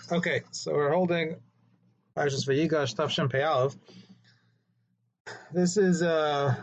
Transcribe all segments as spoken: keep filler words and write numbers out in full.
Okay, so we're holding Parshas Vayigash Tavshin Pei Aleph. This is uh,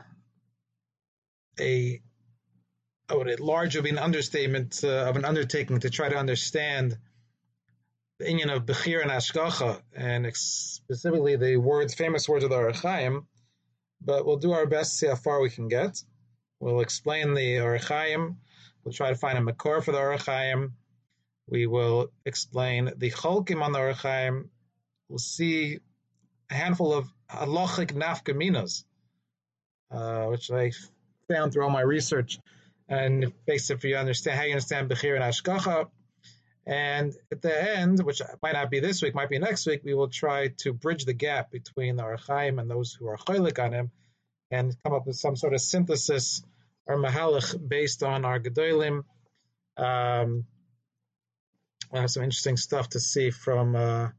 a a large of an understatement uh, of an undertaking to try to understand the inyan of Bechir and Ashgacha, and specifically the words, famous words of the Orach Chaim. But we'll do our best to see how far we can get. We'll explain the Orach Chaim. We'll try to find a makor for the Orach Chaim. We will explain the Cholkim on the Orach Chaim. We'll see a handful of halachic nafkaminas, uh, which I found through all my research, and basically understand how you understand Bechir and Ashgacha. And at the end, which might not be this week, might be next week, we will try to bridge the gap between the Orach Chaim and those who are cholik on him, and come up with some sort of synthesis or mahalach based on our gedolim. Um, I have some interesting stuff to see from. Uh,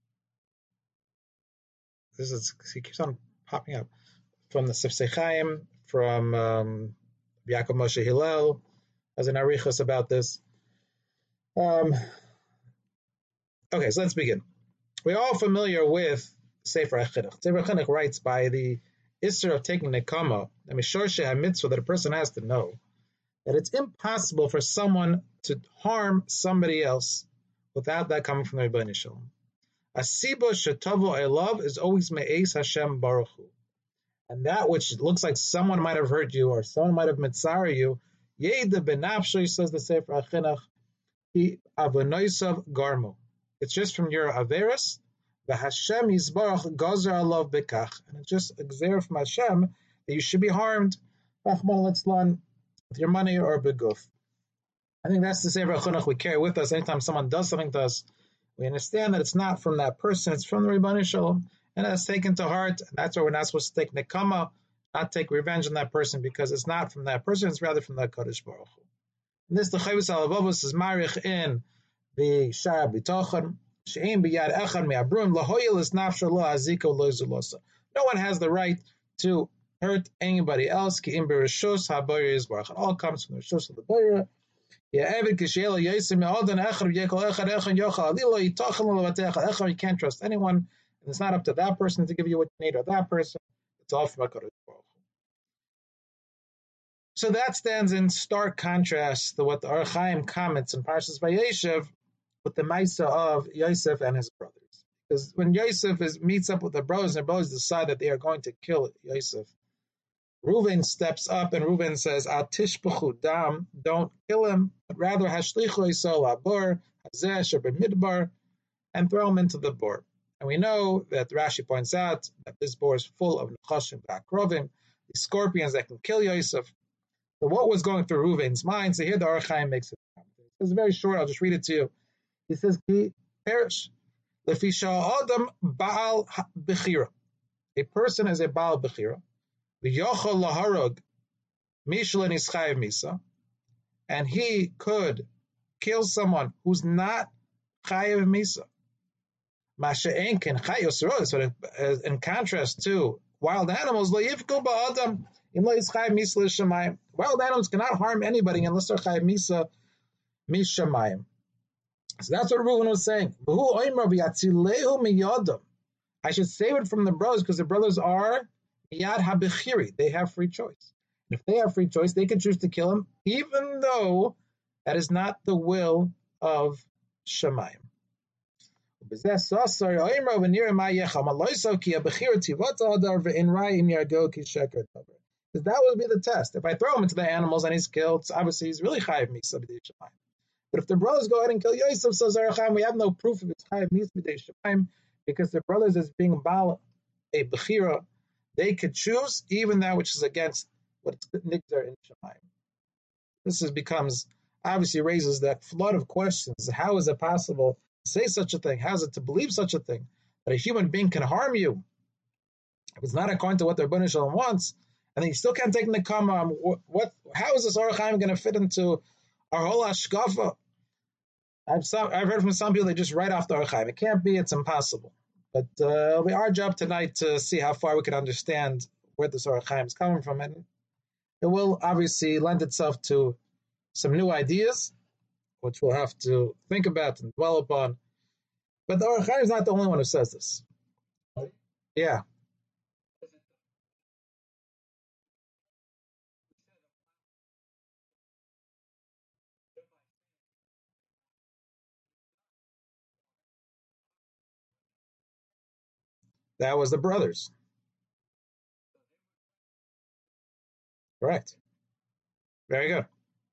this is he keeps on popping up from the Sifsei Chaim, from um, Yaakov Moshe Hillel, as an arichos about this. Um, okay, so let's begin. We're all familiar with Sefer HaChinuch. Sefer HaChinuch writes by the Isser of taking Nekama, the Mishorshe HaMitzvah, that a person has to know that it's impossible for someone to harm somebody else without that coming from the Rebbeinu Shalom. Asiba shetavo elav is always me'es Hashem Baruch Hu. And that which looks like someone might have hurt you or someone might have mitzara you, Yeda benafshay, says the Sefer HaChinuch, he avonoisav garmo. It's just from your averis, the Hashem Yisbarach gazer alav bekach, and it's just a gzer from Hashem that you should be harmed, Rachmana litzlan, with your money or beguf. I think that's the Sefer HaChinuch we carry with us. Anytime someone does something to us, we understand that it's not from that person, it's from the Rebbeinu Shalom, and that's taken to heart. That's why we're not supposed to take nekama, not take revenge on that person, because it's not from that person, it's rather from the Kadosh Baruch Hu. And this, the Chovos HaLevavos is marich in the Shara B'tochen, she'ein b'yad echad me'abrum, lahoyel is nafsho lo aziko lo zulosa. No one has the right to hurt anybody else. Ki im b'rishos ha'boyer yizbarach. It all comes from the rishos of the boyer. You can't trust anyone, and it's not up to that person to give you what you need or that person. It's all from HaKadosh Baruch Hu. So that stands in stark contrast to what the Orach Chaim comments in Parshas Vayeshev with the Maisa of Yosef and his brothers. Because when Yosef is, meets up with the brothers, and the brothers decide that they are going to kill Yosef, Reuven steps up and Reuven says, Al tishpachu dam, don't kill him, but rather hashlichu isol abor, hazeh sheber midbar, and throw him into the bor. And we know that Rashi points out that this bor is full of nechashim v'akrovim, the scorpions that can kill Yosef. So what was going through Reuven's mind? So here the Orach Chaim makes it. It's very short, I'll just read it to you. He says, Ki perish. Lefi sha'adam ba'al bechira. A person is a ba'al bechira. V'yochol laharog mishlan ischayev misa, and he could kill someone who's not chayev misa. Masha'en ken chayos rois, but in contrast to wild animals, lo yifku ba'adam im lo ischayev misa l'shamayim. Wild animals cannot harm anybody unless they're chayev misa mishamayim. So that's what Reuven was saying. V'hu oimar v'yatzilehu miyadam. I should save it from the brothers because the brothers are Yad HaBechiri, they have free choice. And if they have free choice, they can choose to kill him, even though that is not the will of Shemayim. Because that would be the test. If I throw him into the animals and he's killed, obviously he's really chayiv misa b'dei Shemayim. But if the brothers go ahead and kill Yosef, says Orach Chaim, we have no proof of his chayiv misa b'dei Shemayim, because the brothers is being bal a bechira. They could choose even that which is against what's nigzar in Shemayim. This is, becomes, obviously raises that flood of questions. How is it possible to say such a thing? How is it to believe such a thing? That a human being can harm you if it's not according to what the Rebbeinu Shalom wants, and then you still can't take nekama. What, what? How is this Orach Chaim going to fit into our whole hashkafa? I've, some, I've heard from some people they just write off the Orach Chaim. It can't be, it's impossible. But uh, it'll be our job tonight to see how far we can understand where the Orach Chaim is coming from. And it will obviously lend itself to some new ideas, which we'll have to think about and dwell upon. But the Or HaChaim is not the only one who says this. Yeah, that was the brothers. Correct. Very good.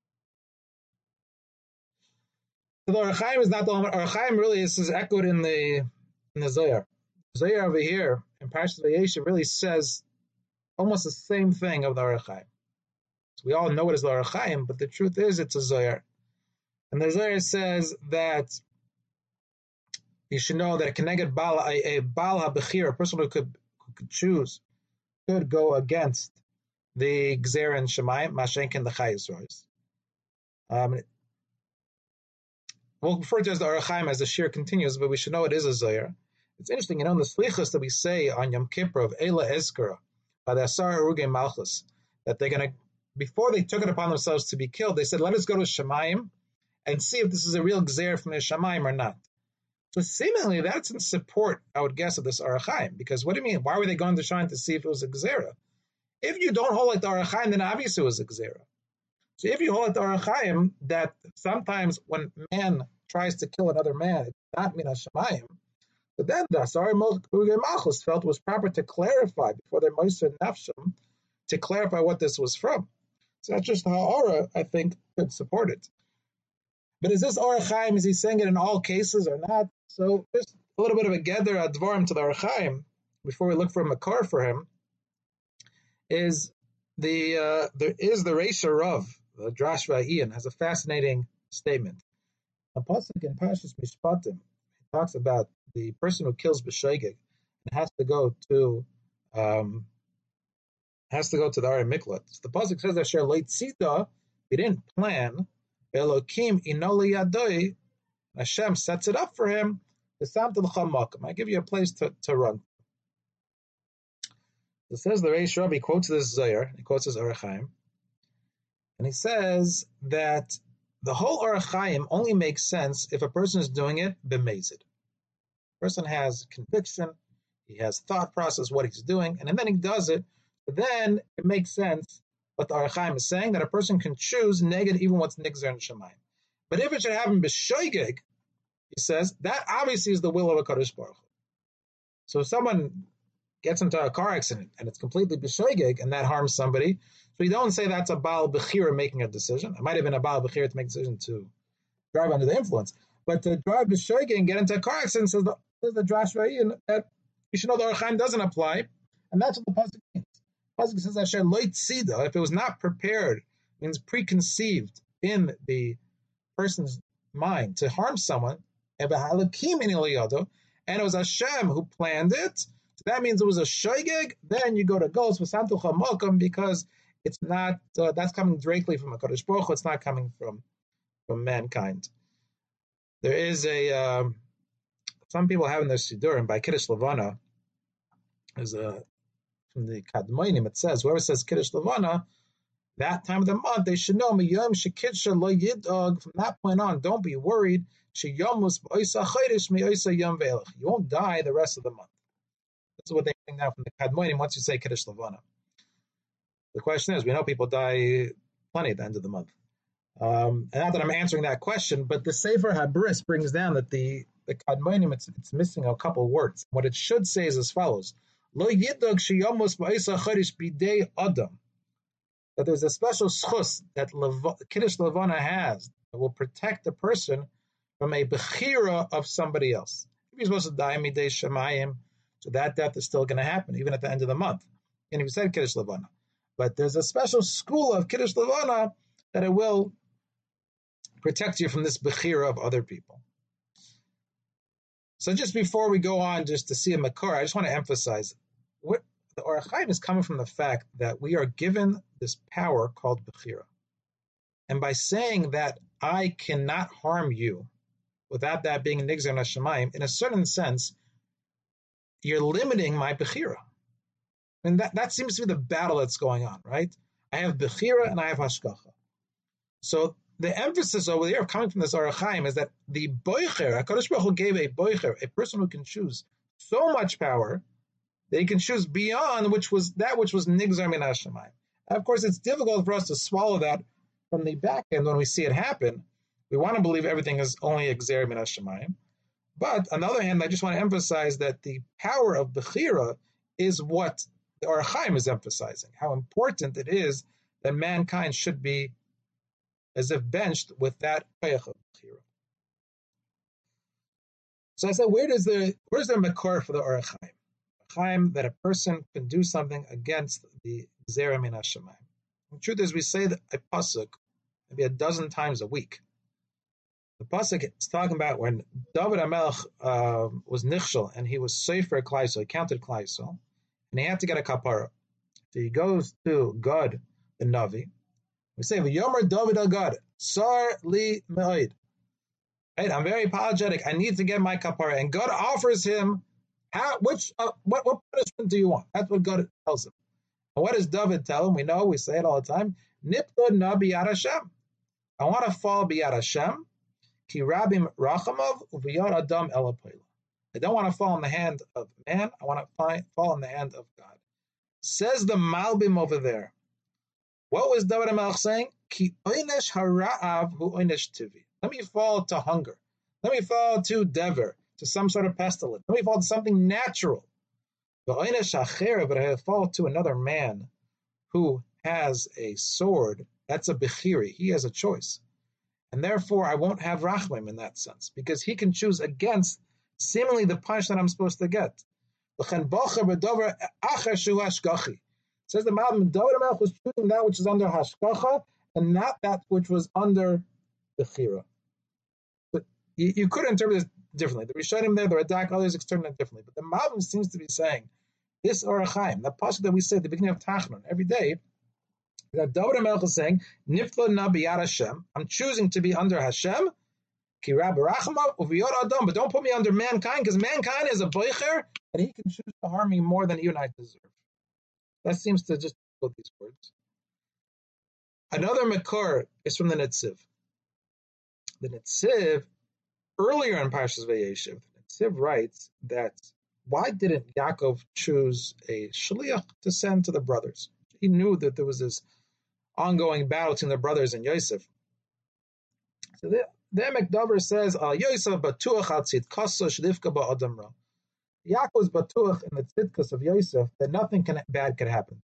So the Or HaChaim is not the only one. Or HaChaim really is, is echoed in the in the Zohar. Zohar over here in Parashat Vayeshev really says almost the same thing of the Or HaChaim. So we all know it as the Or HaChaim, but the truth is it's a Zohar. And the Zohar says that you should know that a Keneged Baal, a, a Baal HaBechir, a person who could, who could choose, could go against the Gzer and Shemayim, Mashenkin the Chayes Rois. Um, we'll refer to it as the Or HaChaim as the shir continues, but we should know it is a Zohar. It's interesting, you know, in the Slichas that we say on Yom Kippur of Eila Ezkara, by the Asar Harugei Malchus, that they're going to, before they took it upon themselves to be killed, they said, let us go to Shemayim and see if this is a real Gzer from the Shemayim or not. So seemingly that's in support, I would guess, of this Or HaChaim, because what do you mean? Why were they going to Shemayim to see if it was a Gzera? If you don't hold like the Or HaChaim, then obviously it was a Gzera. So if you hold like the Or HaChaim, that sometimes when man tries to kill another man, it's not Min HaShemayim, but then the Asar Harugei Malchus felt it was proper to clarify before they Moser Nafshim, to clarify what this was from. So that's just how Aura, I think, could support it. But is this Or HaChaim, is he saying it in all cases or not? So just a little bit of a gather advarim to the Or HaChaim, before we look for a makar for him, is the, uh, there is the Reisha Rav, the Drash Va'ian, has a fascinating statement. A pasuk in Parshas Mishpatim, he talks about the person who kills b'shoigeg and has to go to um, has to go to the Ari Miklat. So the pasuk says Asher Leitzida, he didn't plan. Elokim inoli yadoi, Hashem sets it up for him. The Samtel Chamakim. I give you a place to, to run. It says the Reish Rav, he quotes this Zohar, he quotes this Or HaChaim, and he says that the whole Or HaChaim only makes sense if a person is doing it b'mezid. A person has conviction, he has thought process, what he's doing, and then he does it, but then it makes sense what the Or HaChaim is saying, that a person can choose negative even what's nigzer and shemayim. But if it should happen b'shoigeg, he says, that obviously is the will of a Kadosh Baruch Hu. So if someone gets into a car accident and it's completely b'shoigeg and that harms somebody, so you don't say that's a Baal Bechira making a decision. It might have been a Baal Bechira to make a decision to drive under the influence. But to drive b'shoigeg and get into a car accident, says the, says the Drash Va'ian, that you should know the Or HaChaim doesn't apply, and that's what the pasuk means. The pasuk says Asher lo tzida, if it was not prepared, means preconceived in the person's mind to harm someone, and it was Hashem who planned it, so that means it was a shoigeg, then you go to Gos for Samtel Chamakim, because it's not, uh, that's coming directly from a Kadosh Baruch Hu, it's not coming from, from mankind. There is a, um, some people have in their Sidurim, by Kiddush Levana, there's a, from the Kadmoinim, it says, whoever says Kiddush Levana, that time of the month, they should know, Miyom Shekidsha Lo Yidog, from that point on, don't be worried, Sheyomus B'oisa Chayrish Mi'oisa Yom Ve'elach, you won't die the rest of the month. This is what they think now from the Kadmoinim once you say Kiddush Levana. The question is, we know people die plenty at the end of the month. Um, and not that I'm answering that question, but the Sefer HaBris brings down that the, the Kadmoinim, it's, it's missing a couple of words. What it should say is as follows, Lo Yidog Sheyomus B'oisa Chayrish B'dei Adam. That there's a special schus that Lev- Kiddush Levana has that will protect the person from a bechira of somebody else. If you're supposed to die midei shemayim, so that death is still going to happen, even at the end of the month. And if you said Kiddush Levana. But there's a special school of Kiddush Levana that it will protect you from this bechira of other people. So just before we go on, just to see a makor, I just want to emphasize, what the Or HaChaim is coming from the fact that we are given this power called bechira. And by saying that I cannot harm you, without that being nigzer nashamayim, in a certain sense, you're limiting my bechira. And that, that seems to be the battle that's going on, right? I have bechira and I have hashkacha. So the emphasis over here coming from this Orach Chaim is that the boicher, HaKadosh Baruch Hu gave a boicher, a person who can choose so much power that he can choose beyond which was that which was nigzar min hashamayim. Of course, it's difficult for us to swallow that from the back end when we see it happen. We want to believe everything is only exer min hashamayim. But on the other hand, I just want to emphasize that the power of Bechira is what the Orach Chaim is emphasizing, how important it is that mankind should be as if benched with that koyach of Bechira. So I said, where does the where's the makor for the Orach Chaim? Chaim that a person can do something against the Zera min hashamayim. The truth is, we say that a pasuk maybe a dozen times a week. The pasuk is talking about when David HaMelech uh, was nichshel and he was sefer Klaisel, he counted Klaisel, and he had to get a kapara. So he goes to God, the Navi. We say, "V'yomer David al God, sar li me'od." Right? I'm very apologetic. I need to get my kapara, and God offers him. How? Which? Uh, what? What punishment do you want? That's what God tells him. And what does David tell him? We know. We say it all the time. Nipto na biyad Hashem. I want to fall biyad Hashem. Ki rabim rachamav uviyad adam elapoila. I don't want to fall in the hand of man. I want to find, fall in the hand of God. Says the Malbim over there. What was David HaMelech saying? Ki oynesh hara'av hu oynesh tivi. Let me fall to hunger. Let me fall to dever, to some sort of pestilence. Let me fall to something natural. But I fall to another man who has a sword. That's a bechiri. He has a choice. And therefore, I won't have rachmim in that sense, because he can choose against seemingly the punishment I'm supposed to get. Says the Malbim, David HaMelech was choosing that which is under hashkacha and not that which was under bechira. But you, you could interpret this differently. The Rishonim there, the Radak, others interpret it differently. But the Malbim seems to be saying, this Orach Chaim, the pasuk that we say at the beginning of Tachnun, every day, that David HaMelech is saying, Nifla na biyad Hashem, I'm choosing to be under Hashem, ki rab rachma uviyod adam, but don't put me under mankind, because mankind is a boicher, and he can choose to harm me more than you and I deserve. That seems to just quote these words. Another makor is from the Netziv. The Netziv, earlier in Parshas Vayeshev, the Netziv writes that why didn't Yaakov choose a shliach to send to the brothers? He knew that there was this ongoing battle between the brothers and Yosef. So the, the Emek Dover says, Yosef batuach al tzidkaso shlifka ba'adam ra. Yaakov was batuach in the tzidkas of Yosef that nothing can, bad could happen.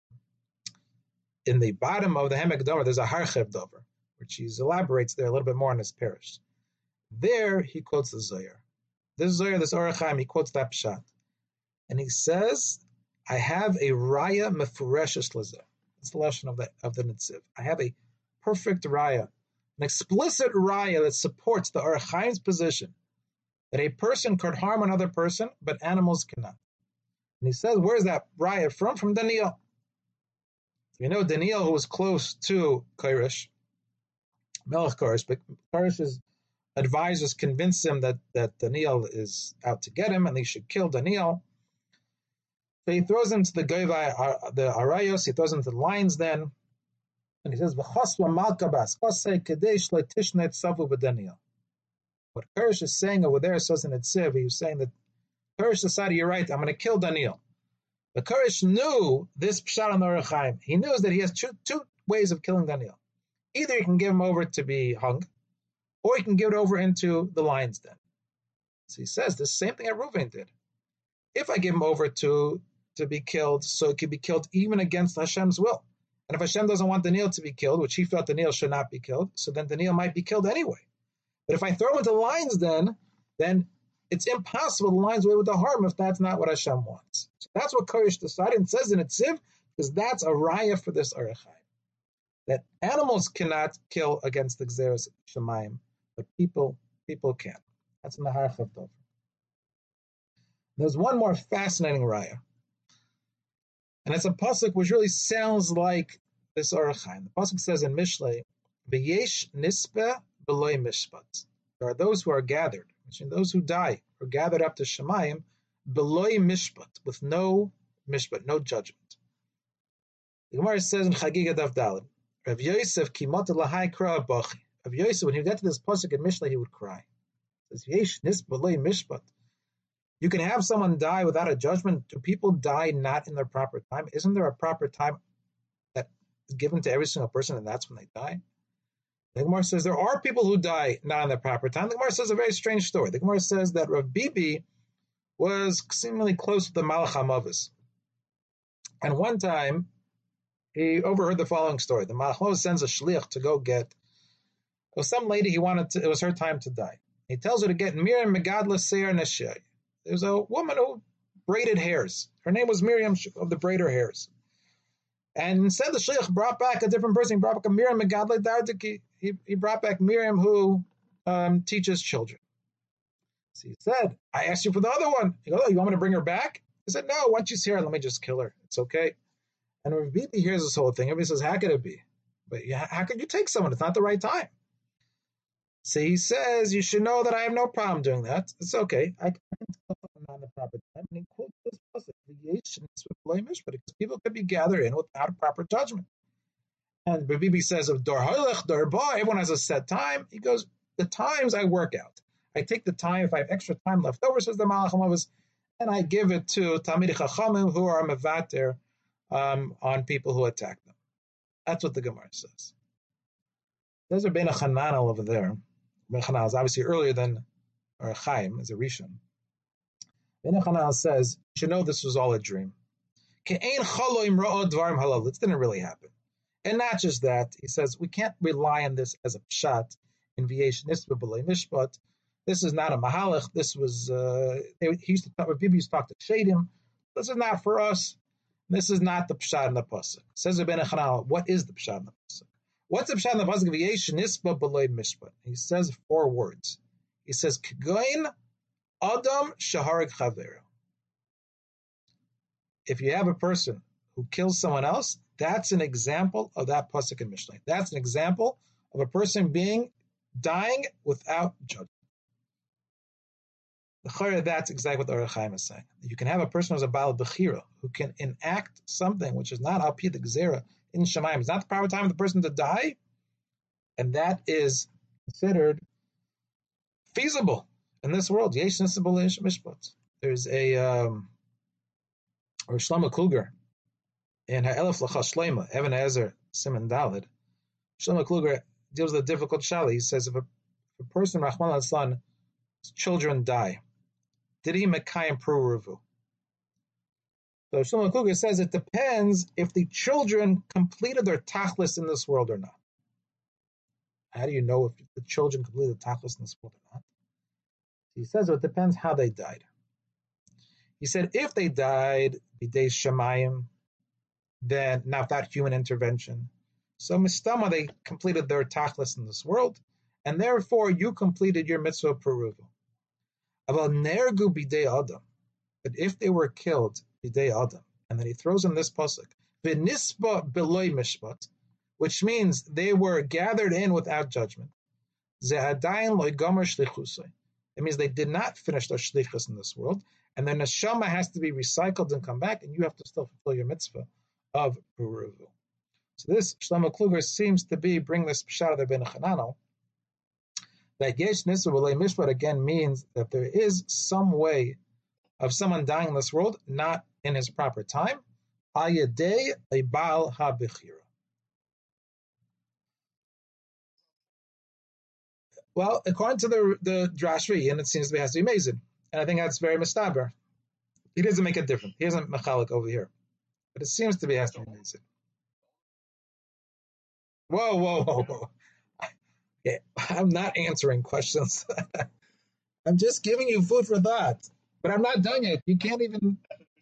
In the bottom of the Emek Dover, there's a Harchev Dover, which he elaborates there a little bit more on his parish. There he quotes the Zohar. This Zohar, this Orach Chaim, he quotes that pshat. And he says, I have a raya mefureshes lezeh. It's the lesson of the of the Netziv. I have a perfect raya, an explicit raya that supports the Orach Chaim's position that a person could harm another person, but animals cannot. And he says, where's that raya from? From Daniel. You know Daniel, who was close to Koresh, Melech Koresh, but Koresh's advisors convinced him that, that Daniel is out to get him and they should kill Daniel. So he throws him to the Goyva, the Arayos, he throws him to the lions then, and he says, V'chosva malkabas, kosei kadesh le'tishnet savu b'Daniel. What Koresh is saying over there, says in Netziv, he was saying that Koresh decided, you're right, I'm going to kill Daniel. But Koresh knew this pshat on the Orach Chaim. He knows that he has two, two ways of killing Daniel. Either he can give him over to be hung, or he can give it over into the lion's den. So he says the same thing that Reuven did. If I give him over to to be killed, so it could be killed even against Hashem's will. And if Hashem doesn't want Daniel to be killed, which he felt Daniel should not be killed, so then Daniel might be killed anyway. But if I throw him into the lion's den, then it's impossible the lions will be able to harm if that's not what Hashem wants. So that's what Koresh decided and says in Netziv, because that's a raya for this Orach Chaim. That animals cannot kill against the Gzeres Shemayim, but people people can. That's in the Harchav Dover. There's one more fascinating raya. And it's a pasuk which really sounds like this Orach Chaim. The pasuk says in Mishlei, "V'yesh nispe b'loi mishpat." There are those who are gathered, which means those who die are gathered up to Shemayim, b'loi mishpat, with no mishpat, no judgment. The Gemara says in Chagiga Daf Daled, Rav Yosef kimot lahai kra bachi. of Yosef, when he would get to this pasuk in Mishnah, he would cry. It says, Yesh nis b'lei mishpat. You can have someone die without a judgment. Do people die not in their proper time? Isn't there a proper time that is given to every single person, and that's when they die? The Gemara says there are people who die not in their proper time. The Gemara says a very strange story. The Gemara says that Rav Bibi was seemingly close to the Malach HaMavis. And one time, he overheard the following story. The Malach HaMavis sends a shliach to go get, it was some lady he wanted to, it was her time to die. He tells her to get Miriam Megadla Seir Neshei. There was a woman who braided hairs. Her name was Miriam of the braider hairs. And instead the shliach brought back a different person. He brought back a Miriam Megadla Dardiki. He, he brought back Miriam who um, teaches children. So he said, I asked you for the other one. He goes, oh, you want me to bring her back? He said, no, once she's here, let me just kill her. It's okay. And Rav Bibi hears this whole thing. Everybody says, how could it be? But how could you take someone? It's not the right time. So he says, you should know that I have no problem doing that. It's okay. I can tell someone not in the proper time. And he quotes this pasuk, because people could be gathered in without a proper judgment. And Rav Bibi says of Dor Halech, Dor Ba, everyone has a set time. He goes, the times I work out. I take the time, if I have extra time left over, says the Malach HaMavis, and I give it to Talmidei Chachamim who are mevater um, on people who attack them. That's what the Gemara says. There's a Ben Chananel over there. Ben Chananel is obviously earlier than or Chaim, as a Rishon. Ben Chananel says, you should know this was all a dream. This didn't really happen. And not just that, he says, we can't rely on this as a pshat in V'yesh Nisba B'lei Mishpat. This is not a mahalach. This was, uh, he used to talk, Bibi used to talk to Shadim. This is not for us. This is not the pshat in the pasuk. Says Ibn Chanal, what is the pshat in the pasuk? What's the pshat in the pasuk? V'yesh nisba b'lei mishpat. He says four words. He says, K'goin adam shaharek chavera. If you have a person who kills someone else, that's an example of that pasuk in Mishnah. That's an example of a person being, dying without judgment. That's exactly what the Orach Chaim is saying. You can have a person who's a Baal Bechira, who can enact something which is not Al Pi the Gzera in Shemaim. It's not the proper time for the person to die, and that is considered feasible in this world. Yesh Nisabul Mishpat. There's a um, or Shlomo Kluger in Ha'elef L'chas Shleima, Evan Ezer Simon Dalid. Shlomo Kluger deals with a difficult shali. He says if a, if a person, Rahman al-Aslan, children die, did he mekayim pruruvu? So Shlomo Kluger says it depends if the children completed their tachlis in this world or not. How do you know if the children completed the tachlis in this world or not? He says it depends how they died. He said if they died b'dei shemayim, then not without human intervention. So mistama, they completed their tachlis in this world, and therefore you completed your mitzvah pruruvu. About nergu b'dei adam, but if they were killed b'dei adam, and then he throws in this pasuk v'nisba b'loi mishpat, which means they were gathered in without judgment. Ze adayin loy gomer shlichusay. It means they did not finish their shlichus in this world, and then neshama has to be recycled and come back, and you have to still fulfill your mitzvah of pruruvu. So this Shlomo Kluger seems to be bring this pshat of the Ben Chananel. That yesh nisba b'lei mishpat again means that there is some way of someone dying in this world not in his proper time. Ayadei a Baal HaBechira. Well, according to the the Drashvi, and it seems to be has to be Mazin, and I think that's very mistaber. He doesn't make a difference. He isn't mechalik over here, but it seems to be has to be Mazin. Whoa, whoa, whoa, whoa! Yeah, I'm not answering questions. I'm just giving you food for thought. But I'm not done yet. You can't even.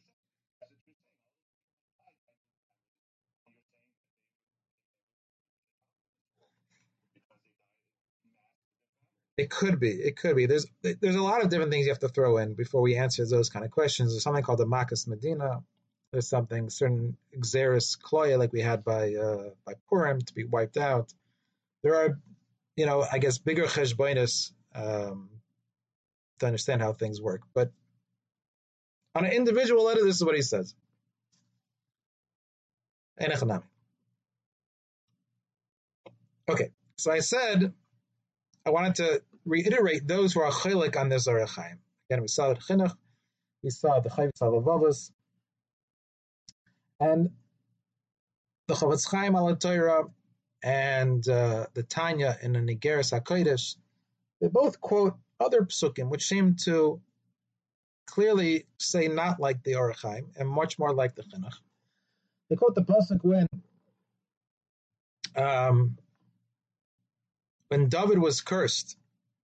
It could be. It could be. There's there's a lot of different things you have to throw in before we answer those kind of questions. There's something called the Makas Medina. There's something certain Xeris Kloya like we had by uh, by Purim to be wiped out. There are, you know, I guess bigger cheshbonis um, to understand how things work. But on an individual letter, this is what he says. Okay, so I said I wanted to reiterate those who are chaylik on this Orach Chaim. Again, we saw the Chinuch, we saw the Chayv Salavavos, and the Chavetz Chaim al Torah and uh, the Tanya in the Nigeris HaKodesh. They both quote other psukim which seem to clearly say not like the Orach Chaim and much more like the Chinuch. They quote the pasuk when um, when David was cursed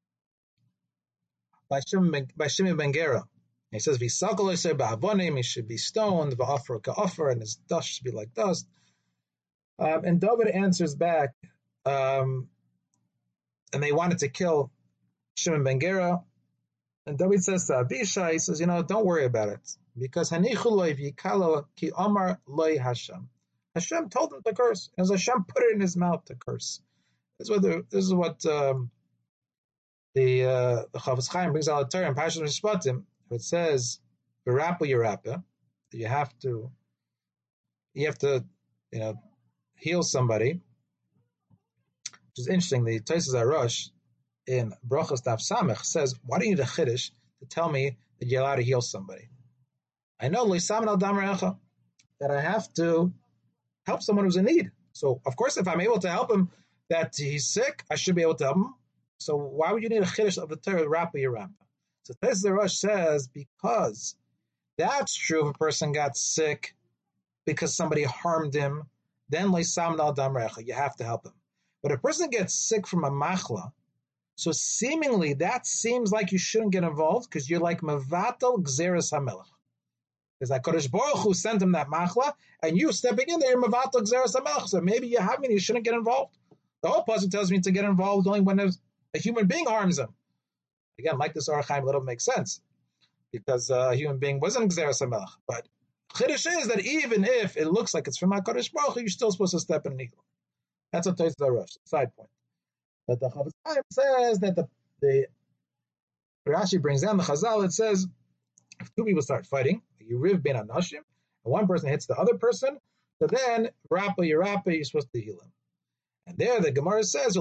by Shimon ben, by Shimon ben Gera. He says, "V'sakol ba'avonim," he should be stoned, v'offer ka'offer, and his dust should be like dust. Um, and David answers back, um, and they wanted to kill Shimon ben Gera. And David says to Abishai, he says, you know, don't worry about it, because Hanichu loy v'yikalo ki amar loy Hashem. Hashem told him to curse, as Hashem put it in his mouth to curse. This is what the, this is what um, the uh, the Chavetz Chaim brings out the Torah in Parashat Mishpatim. It says, "V'rapa yerapa," you have to, you have to, you know, heal somebody. Which is interesting. The Tosas Arosh in Brachos Daf Samech says, "Why do you need a chiddush to tell me that you're allowed to heal somebody? I know Lisaman al Damar that I have to help someone who's in need. So, of course, if I'm able to help him, that he's sick, I should be able to help him. So, why would you need a chiddush of the Torah Rapa yerapa?" So Tosas Arosh says, because that's true if a person got sick because somebody harmed him, then Lisaman al Damar you have to help him. But if a person gets sick from a machla, so seemingly that seems like you shouldn't get involved because you're like mevatel gzeres hamelech. Because that Kodesh Baruch Hu sent him that machla, and you stepping in there, you're mevatel gzeres hamelech. So maybe you have me, you shouldn't get involved. The whole passage tells me to get involved only when a human being harms him. Again, like this Orach Chaim, little makes sense because uh, a human being wasn't gzeres hamelech. But chiddush is that even if it looks like it's from HaKadosh Baruch Hu, you're still supposed to step in and heal. That's a Tosas Arosh, side point. But the Chavetz Chaim says that the, the Rashi brings down the Chazal, it says, if two people start fighting, you riv ben anashim, and one person hits the other person, so then, rapa yerapa, you're supposed to heal him. And there the Gemara says,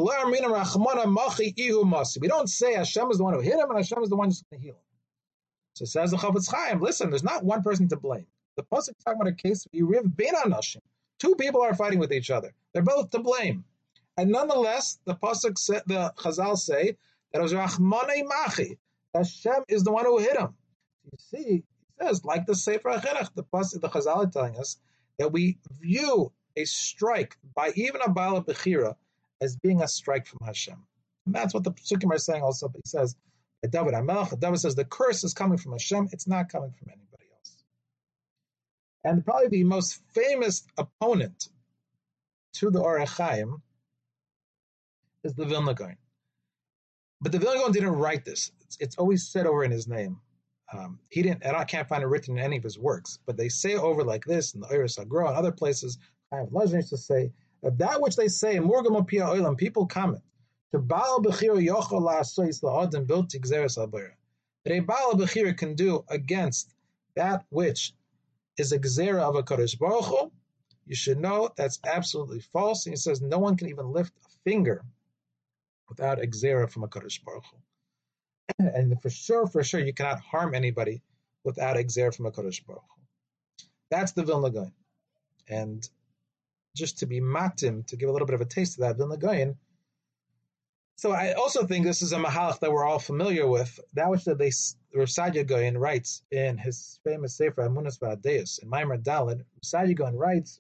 we don't say Hashem is the one who hit him, and Hashem is the one who's going to heal him. So says the Chavetz Chaim, listen, there's not one person to blame. The pasuk is talking about a case where you riv ben anashim. Two people are fighting with each other. They're both to blame. And nonetheless, the pasuk, say, the Chazal say that it was Rachmanei Machi. Hashem is the one who hit him. You see, he says, like the Sefer HaChinuch, the pasuk, the Chazal is telling us that we view a strike by even a Baal Bechira as being a strike from Hashem. And that's what the Psukim are saying also. But he says, David HaMelech, David says the curse is coming from Hashem. It's not coming from anybody else. And probably the most famous opponent to the Orach Chaim is the Vilna Gaon. But the Vilna Gaon didn't write this. It's, it's always said over in his name. Um, he didn't, and I can't find it written in any of his works, but they say over like this in the Oros HaGro and other places. Chaim Lozner used to say that that which they say in Morgam Pia Olam, people comment to Baal Bechira Yochel LaAsois LaAdam Bilti Gzeres Abira. That a Baal Bechira can do against that which is a Gzera of a Kodesh Baruch Hu, you should know that's absolutely false. And he says no one can even lift a finger without a Gzera from a Kodesh Baruch Hu. And for sure, for sure, you cannot harm anybody without a Gzera from a Kodesh Baruch Hu. That's the Vilna Gaon. And just to be matim, to give a little bit of a taste of that Vilna Gaon. So I also think this is a mahalach that we're all familiar with. That which they, Rav Sadia Gaon writes in his famous Sefer Amunas V'Adeus, in Maimer Daled, Rav Sadia Gaon writes,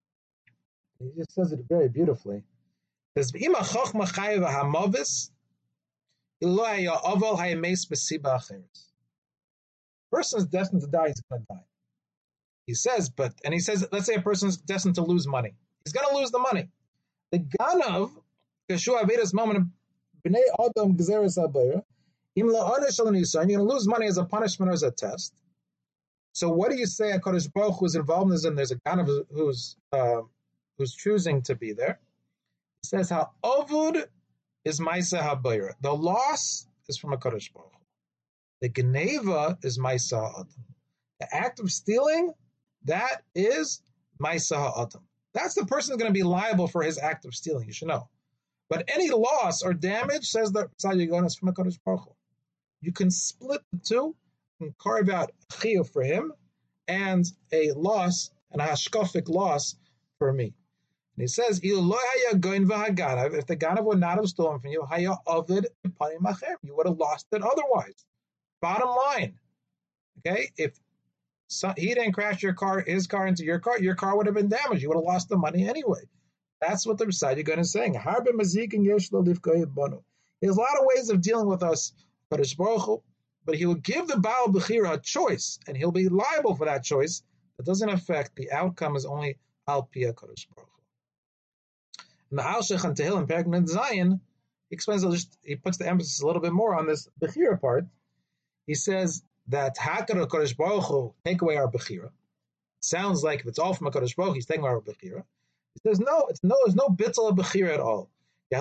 he just says it very beautifully. He says, "V'ima chochma chayev ha'mavis, ilo haya oval hayameis b'siba acheres." Person is destined to die, he's going to die. He says, but, and he says, let's say a person is destined to lose money. He's going to lose the money. The ganav, Keshua Vedas moment, b'nei adam gzeres habayra, im la'onesh al nisan, you're going to lose money as a punishment or as a test. So what do you say, HaKadosh Baruch Hu is involved in this, and there's a ganav who's, uh, who's choosing to be there? He says, how ovud is Maisa habayra. The loss is from HaKadosh Baruch Hu. The geneva is Maisa ha'adam. The act of stealing, that is Maisa ha'adam. That's the person who's going to be liable for his act of stealing, you should know. But any loss or damage, says the Tzaddik Yonas from HaKadosh Baruch Hu, you can split the two and carve out a chiyuv for him and a loss, an hashkafic loss for me. And he says, if the ganav would not have stolen from you, you would have lost it otherwise. Bottom line, okay, if so, he didn't crash your car, his car into your car, your car would have been damaged. You would have lost the money anyway. That's what the Tzaddik Yonas is saying. There's a lot of ways of dealing with us, Kadosh Baruch Hu, but he will give the Baal Bechira a choice, and he'll be liable for that choice. That doesn't affect the outcome, is only Al Pia Kadosh Baruch Hu. And the Alshech and Tehillim, Perek Zion, he explains, just, he puts the emphasis a little bit more on this Bechira part. He says that Hakar Kadosh Baruch Hu take away our Bechira. Sounds like if it's all from a Kadosh Baruch Hu, he's taking away our Bechira. He says no, it's no, there's no bittul of Bechira at all. He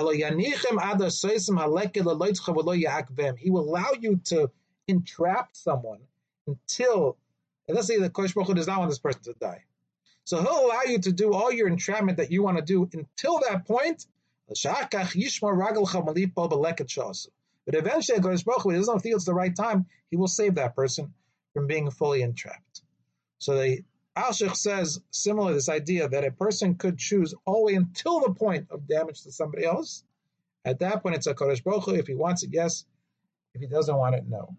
will allow you to entrap someone until, and let's say the Kadosh Baruch Hu does not want this person to die. So he'll allow you to do all your entrapment that you want to do until that point. But eventually, Kadosh Baruch Hu, he doesn't feel it's the right time, he will save that person from being fully entrapped. So the Alshich says, similar, this idea that a person could choose all the way until the point of damage to somebody else. At that point, it's a Kadosh Baruch Hu. If he wants it, yes. If he doesn't want it, no.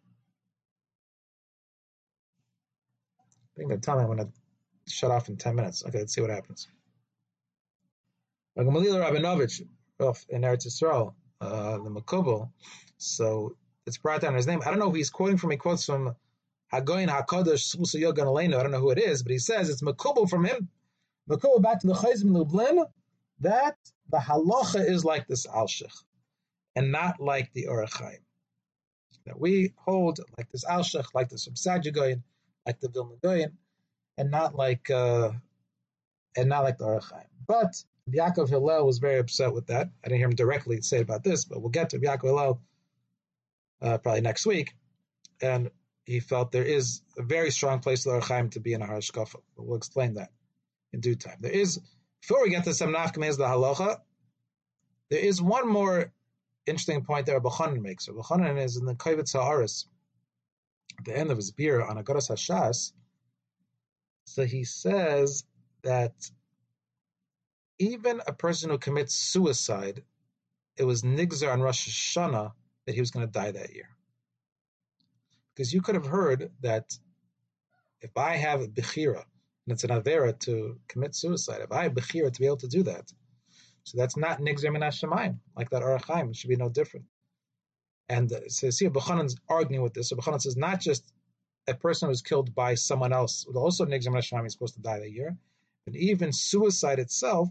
I think they're telling me I'm going to shut off in ten minutes. Okay, let's see what happens. Gamaliel Rabinovich in Eretz Yisrael, uh, the Makubal. So it's brought down his name. I don't know if he's quoting from, he quotes from Hagoyin HaKadosh Susa Yogan Aleinu. I don't know who it is, but he says it's Makubal from him. Makubal back to the Chayzim Lublin, that the halacha is like this Alshich, and not like the Orach Chaim. That we hold like this Alshich, like the Subsadia Goyin, like the Vilna Goyin, and not like uh, and not like the Orach Chaim. But Yaakov Hillel was very upset with that. I didn't hear him directly say about this, but we'll get to Yaakov Hillel uh, probably next week. And he felt there is a very strong place for the Orach Chaim to be in a Harashkafa. But we'll explain that in due time. There is, before we get to some nafkamis the halacha, there is one more interesting point that Rabbi Chanan makes. Rabbi Chanan is in the Kovetz Haaretz, at the end of his beer on Agoras Hashas. So he says that even a person who commits suicide, it was nigzar on Rosh Hashanah that he was going to die that year. Because you could have heard that if I have a bechira, and it's an avera to commit suicide, if I have bechira to be able to do that, so that's not nigzar min hashamayim, like that Orach Chaim. It should be no different. And uh, so see, B'chanan's arguing with this. So B'chanan says not just a person who was killed by someone else, but also nigzar min hashamayim is supposed to die that year, but even suicide itself,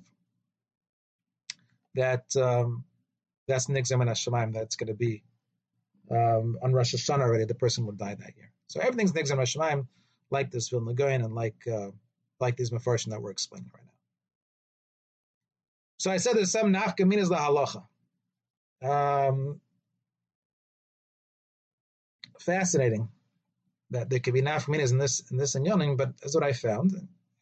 that um, that's nigzar min hashamayim, that's going to be um, on Rosh Hashanah already, the person will die that year. So everything's nigzar min hashamayim, like this Vilna Goyin and like uh, like these mefarshim that we're explaining right now. So I said there's some nafkaminas la halacha. Um, fascinating that there could be nafkaminas in this in this inyanim, but that's what I found.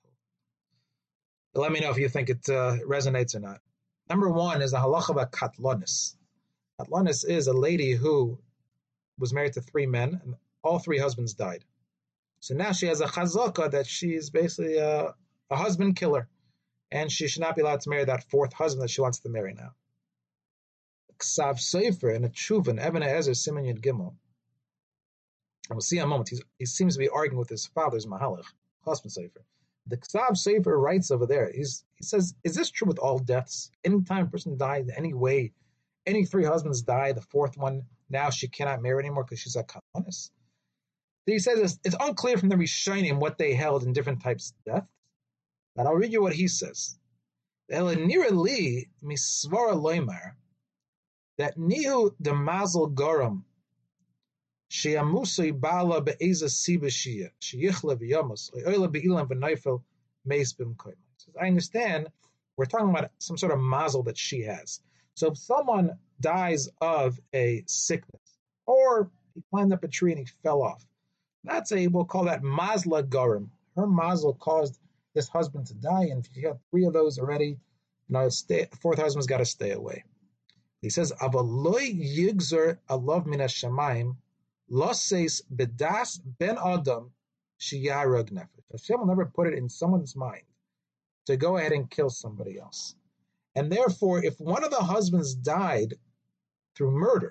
Let me know if you think it uh, resonates or not. Number one is the halacha about katlonis. Katlonis is a lady who was married to three men, and all three husbands died. So now she has a chazaka that she's basically a, a husband killer, and she should not be allowed to marry that fourth husband that she wants to marry now. Ksav Sefer in a tshuva in Eben Ezer Siman Yud Gimel. And we'll see in a moment. He's, he seems to be arguing with his father's mahalach, Chasman Sefer. The Ksav Sefer writes over there. He's, he says, "Is this true with all deaths? Anytime a person died, any way, any three husbands die, the fourth one now she cannot marry anymore because she's a kalonis." He says it's, it's unclear from the Rishonim what they held in different types of death. But I'll read you what he says. Elenira li misvara loymar that nihu de mazel goram sheamusay bala be'eza sibashia sheyichla v'yamos oila be'ilam v'neifel meis b'mkoyim. I understand we're talking about some sort of mazel that she has. So if someone dies of a sickness, or he climbed up a tree and he fell off, that's a, we'll call that mazla garim. Her mazel caused this husband to die, and if you have three of those already, you know, stay, fourth husband's got to stay away. He says, "Avaloi yigzer alav min hashamayim, loses bedas ben adam sheyarag nefesh." Hashem will never put it in someone's mind to go ahead and kill somebody else. And therefore, if one of the husbands died through murder,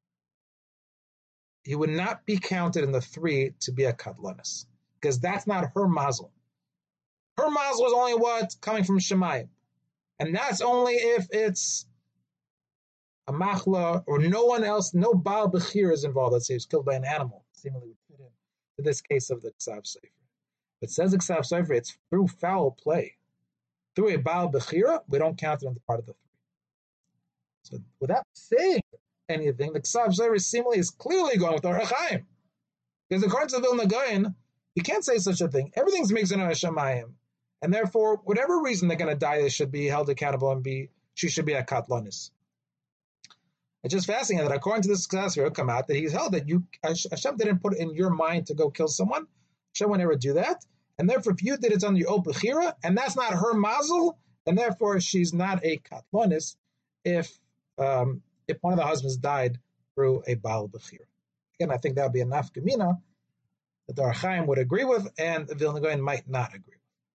he would not be counted in the three to be a katlanis, because that's not her mazel. Her mazel is only what's coming from Shemayim. And that's only if it's a machla or no one else, no Baal Bechir is involved. Let's say he was killed by an animal, seemingly would fit in to this case of the Ksav Sefer. But says the Ksav Sefer, it's through foul play. Through a Baal Bechira, we don't count it in the part of the three. So without saying anything, the Ksav Sefer seemingly is clearly going with Orach Chaim. Because according to Vilna Gaon, you can't say such a thing. Everything's mixed in Hashemayim. And therefore, whatever reason they're going to die, they should be held accountable and be, she should be a katlanis. It's just fascinating that according to this successor, it'll come out that he's held that you Hashem didn't put it in your mind to go kill someone. Hashem would never do that. And therefore, if you did it on your own bechira, and that's not her mazel, and therefore she's not a katlanis if um, if one of the husbands died through a Baal bechira. Again, I think that would be a nafkamina that the Orach Chaim would agree with, and the Vilna Gaon might not agree.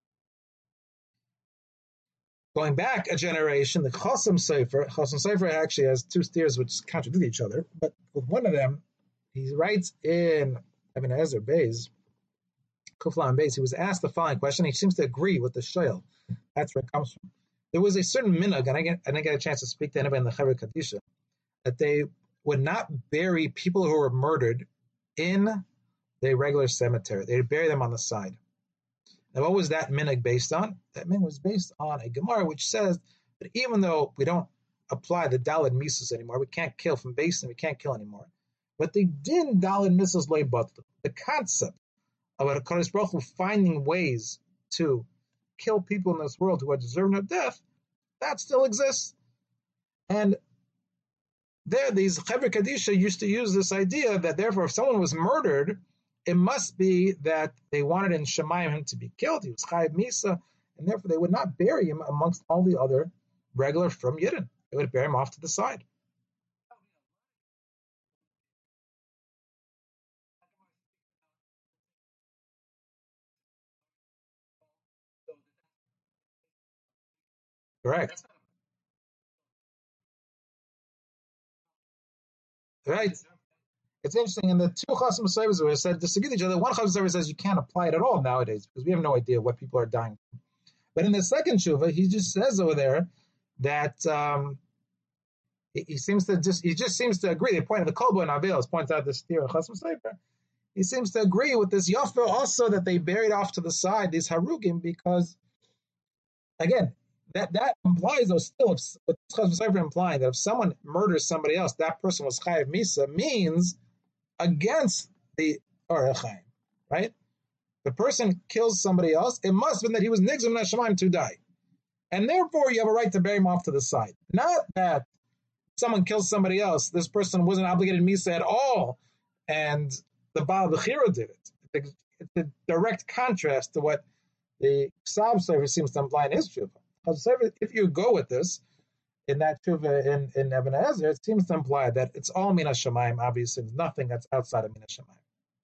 Going back a generation, the Chasam Sofer, Chasam Sofer actually has two steers which contradict each other, but with one of them, he writes in Ibn Ezer Beis, Kuflan Beis, he was asked the following question. He seems to agree with the Shoel. That's where it comes from. There was a certain minhag, and I, get, I didn't get a chance to speak to anybody in the Chevra Kadisha, that they would not bury people who were murdered in the regular cemetery. They would bury them on the side. Now, what was that minhag based on? That minhag was based on a Gemara which says that even though we don't apply the Daled Misos anymore, we can't kill from basin, we can't kill anymore. But the din Daled Misos loy batlu, the concept of a Kadosh Baruch Hu finding ways to kill people in this world who are deserving of death, that still exists. And there, these Chevra Kadisha used to use this idea that therefore, if someone was murdered, it must be that they wanted in Shemayim him to be killed. He was Chayiv Misa, and therefore they would not bury him amongst all the other regular from Yidden. They would bury him off to the side. Correct. Right. It's interesting, in the two Chasam Sofers where it said disagree with each other, one Chasam Sofer says you can't apply it at all nowadays because we have no idea what people are dying from. But in the second Shuvah, he just says over there that um, he, he seems to just he just seems to agree. They pointed the Kolbo and Avelos points out this theory of Chasam Sofer. He seems to agree with this Yafel also that they buried off to the side these Harugim because, again, that, that implies though still if, what Chasam Sofer implying that if someone murders somebody else, that person was Chayiv Misa means against the Orach Chaim, right? The person kills somebody else, it must have been that he was Nigzum Nashamayim to die. And therefore, you have a right to bury him off to the side. Not that someone kills somebody else, this person wasn't obligated Misa at all, and the Baal Bechira did it. It's a direct contrast to what the Ksav Sofer seems to imply in his Shuvah. If you go with this, in that Shuvah in, in Ibn Ezer, it seems to imply that it's all Min HaShamayim, obviously, there's nothing that's outside of Min HaShamayim.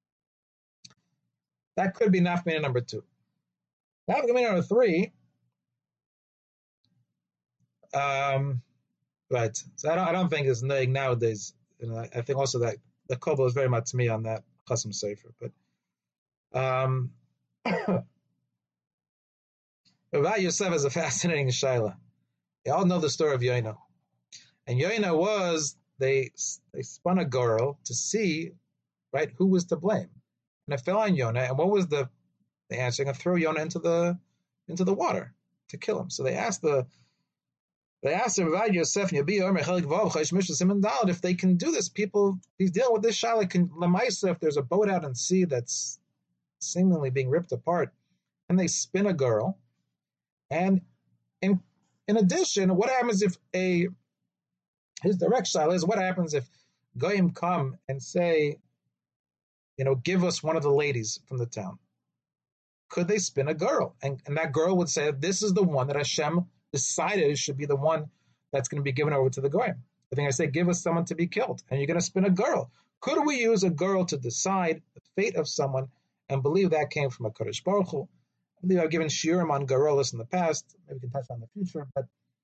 That could be Nafkamina number two. Nafkamina number three, um, right, so I don't, I don't think it's Neg nowadays. You know, I, I think also that the Kobo is very much to me on that Chasam Sofer, but um, Rav Yosef is a fascinating shaila. They all know the story of Yoina. And Yoina was, they they spun a girl to see, right, who was to blame. And it fell on Yonah, and what was the, the answer? Going to throw Yonah into the into the water to kill him. So they asked the they asked the Rav Yosef if they can do this. People, he's dealing with this shaila. Can Lamaisa, if there's a boat out in sea that's seemingly being ripped apart, and they spin a girl, and in In addition, what happens if a, his direct shaila is what happens if Goyim come and say, you know, give us one of the ladies from the town? Could they spin a girl? And, and that girl would say, this is the one that Hashem decided should be the one that's going to be given over to the Goyim. I think I say, give us someone to be killed, and you're going to spin a girl. Could we use a girl to decide the fate of someone and believe that came from a Kodesh Baruch Hu? I believe I've given shiurim on Garolas in the past. Maybe we can touch on the future. But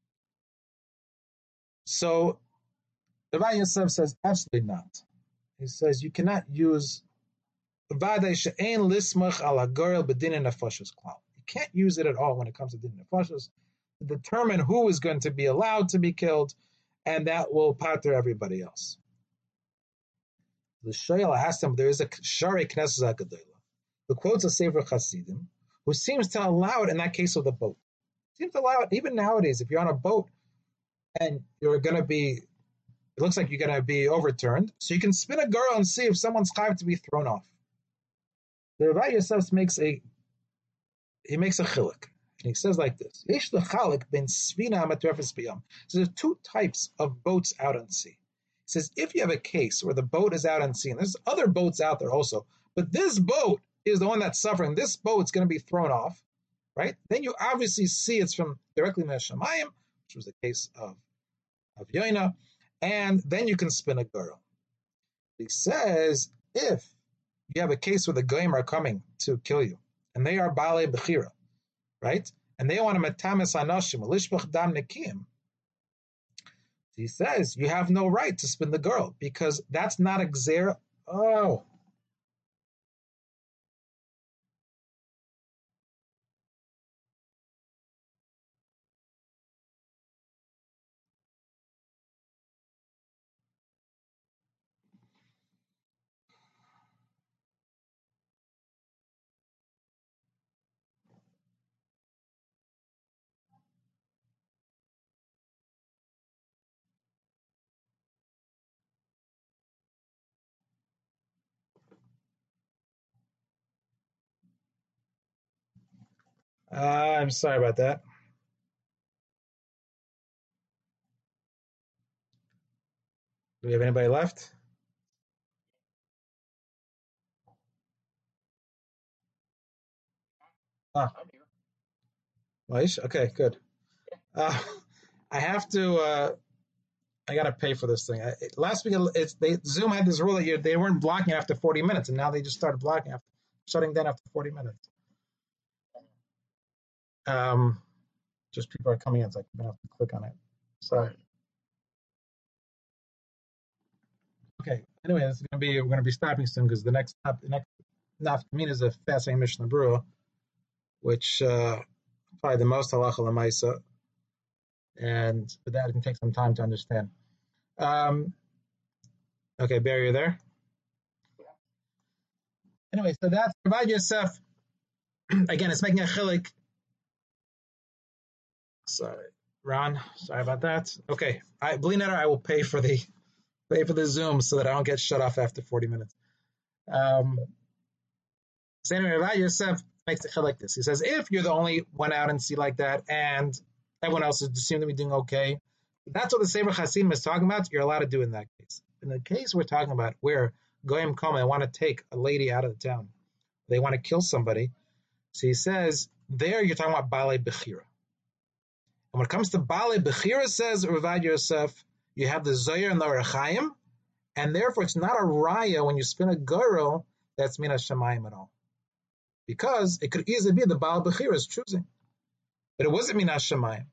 so Rabbi Yosef says, absolutely not. He says you cannot use Vadei she'ein lismach ala girl b'din nefashos klal. You can't use it at all when it comes to din nefashos to determine who is going to be allowed to be killed, and that will pater everybody else. The Shoyal asked him, there is a Shari Knesset HaGedolah who quotes a Sefer Chasidim, who seems to allow it in that case of the boat. Seems to allow it even nowadays. If you're on a boat and you're going to be, it looks like you're going to be overturned, so you can spin a girl and see if someone's chayav to be thrown off. The Rabbi Yosef makes a, he makes a chiluk, and he says like this: Yesh l'chalik ben svina matrefes biyam. So there's two types of boats out on sea. He says, if you have a case where the boat is out on sea, and there's other boats out there also, but this boat is the one that's suffering, this boat's going to be thrown off, right? Then you obviously see it's from directly from Shemayim, which was the case of, of Yoina, and then you can spin a girl. He says, if you have a case where the Goyim are coming to kill you, and they are Balei Bechira, right? And they want to metamis anashim, lishbach dam nekim. He says, you have no right to spin the girl, because that's not a gzera. Oh. Uh, I'm sorry about that. Do we have anybody left? Ah, Maish? Okay, good. Uh, I have to. Uh, I gotta pay for this thing. I, last week, it's they Zoom had this rule that you, they weren't blocking after forty minutes, and now they just started blocking after shutting down after forty minutes. Um, just people are coming in, so I'm gonna have to click on it. Sorry. Okay. Anyway, this is gonna be we're gonna be stopping soon because the next the next nafkamin is a fascinating Mishnah Berurah, which uh, probably the most halacha lemaisa, and but that can take some time to understand. Um, okay, Barry, you there? Anyway, so that's Rabbi Yosef. Again, it's making a chilik. Sorry, Ron. Sorry about that. Okay, I believe that I will pay for the pay for the Zoom so that I don't get shut off after forty minutes. Um, so anyway, Rabbi Yosef makes a chilik like this. He says, if you're the only one out in sea like that, and everyone else is seem to be doing okay, that's what the Sefer Chassidim is talking about. You're allowed to do in that case. In the case we're talking about, where Goyim come and they want to take a lady out of the town, they want to kill somebody. So he says, there you're talking about Balei Bechira. And when it comes to Balei Bechira, says Ravad Yosef, you have the Zohar and the Orach Chaim, and therefore it's not a raya when you spin a girl that's Min HaShamayim at all. Because it could easily be the Balei Bechira is choosing. But it wasn't Min HaShamayim.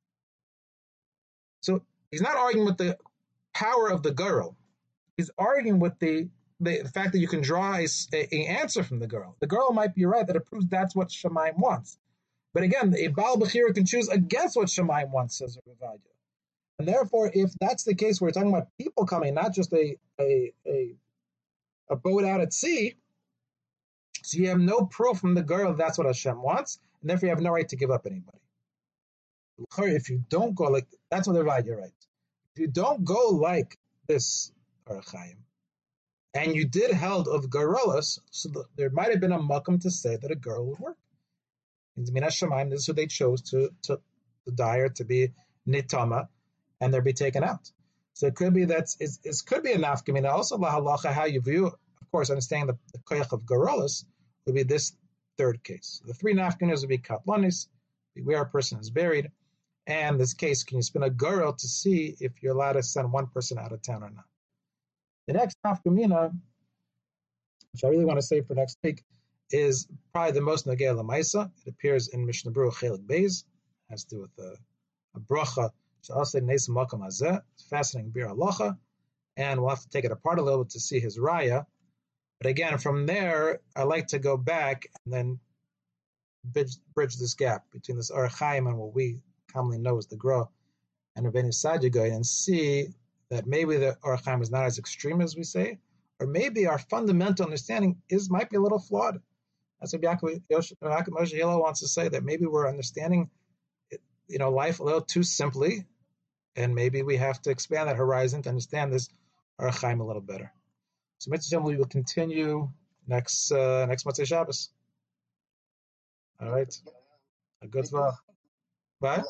So he's not arguing with the power of the girl. He's arguing with the the fact that you can draw a, a answer from the girl. The girl might be right that it proves that's what Shamayim wants. But again, a Baal Bechira can choose against what Shamayim wants, says Ravadia. And therefore, if that's the case, we're talking about people coming, not just a, a, a, a boat out at sea, so you have no proof from the girl that that's what Hashem wants, and therefore you have no right to give up anybody. If you don't go like, that's what Ravadia writes. If you don't go like this, Orach Chaim, and you did held of Garolas, so the, there might have been a makam to say that a girl would work. In Min HaShamayim, this is who they chose to, to, to die or to be nitama, and they'll be taken out. So it could be that it, it could be a nafkamina. Also, la halacha, how you view, of course, understanding the, the koyach of Garolas would be this third case. The three nafkaminas would be katlanis, where a person is buried, And in this case, can you spin a girl to see if you're allowed to send one person out of town or not? The next nafkamina, which I really want to say for next week, is probably the most nagea lamaisa. It appears in Mishnah Berurah Chelik Beis. It has to do with a, a bracha. It's fascinating bir halacha, and we'll have to take it apart a little bit to see his raya. But again, from there, I like to go back and then bridge, bridge this gap between this Orach Chaim and what we commonly know as the Gra and Rabbeinu Sadia and see that maybe the Orach Chaim is not as extreme as we say, or maybe our fundamental understanding is might be a little flawed. That's what Yaakov Moshe Hillel wants to say, that maybe we're understanding, you know, life a little too simply, and maybe we have to expand that horizon to understand this Orach Chaim a little better. So, Mitzvah we will continue next uh, next Motzei Shabbos. All right. A good one. What?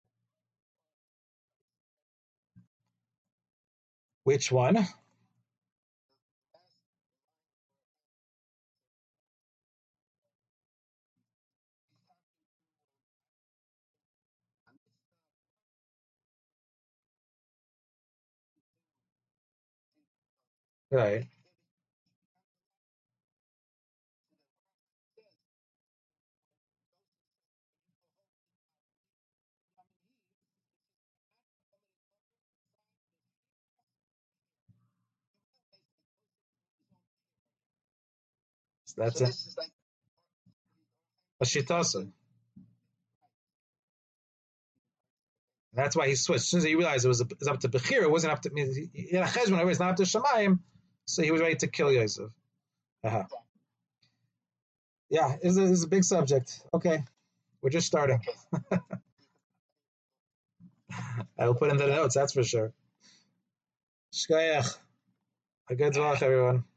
Which one? Right. So that's so a, a shitasa. That's why he switched. As soon as he realized it was, it was up to Bechir, it wasn't up to me. In a cheshbon, it's not up to Shemayim, so he was ready to kill Yosef. Uh-huh. Yeah, it's a, it's a big subject. Okay, we're just starting. I will put in the notes, that's for sure. Shkoyach. A good talk, everyone.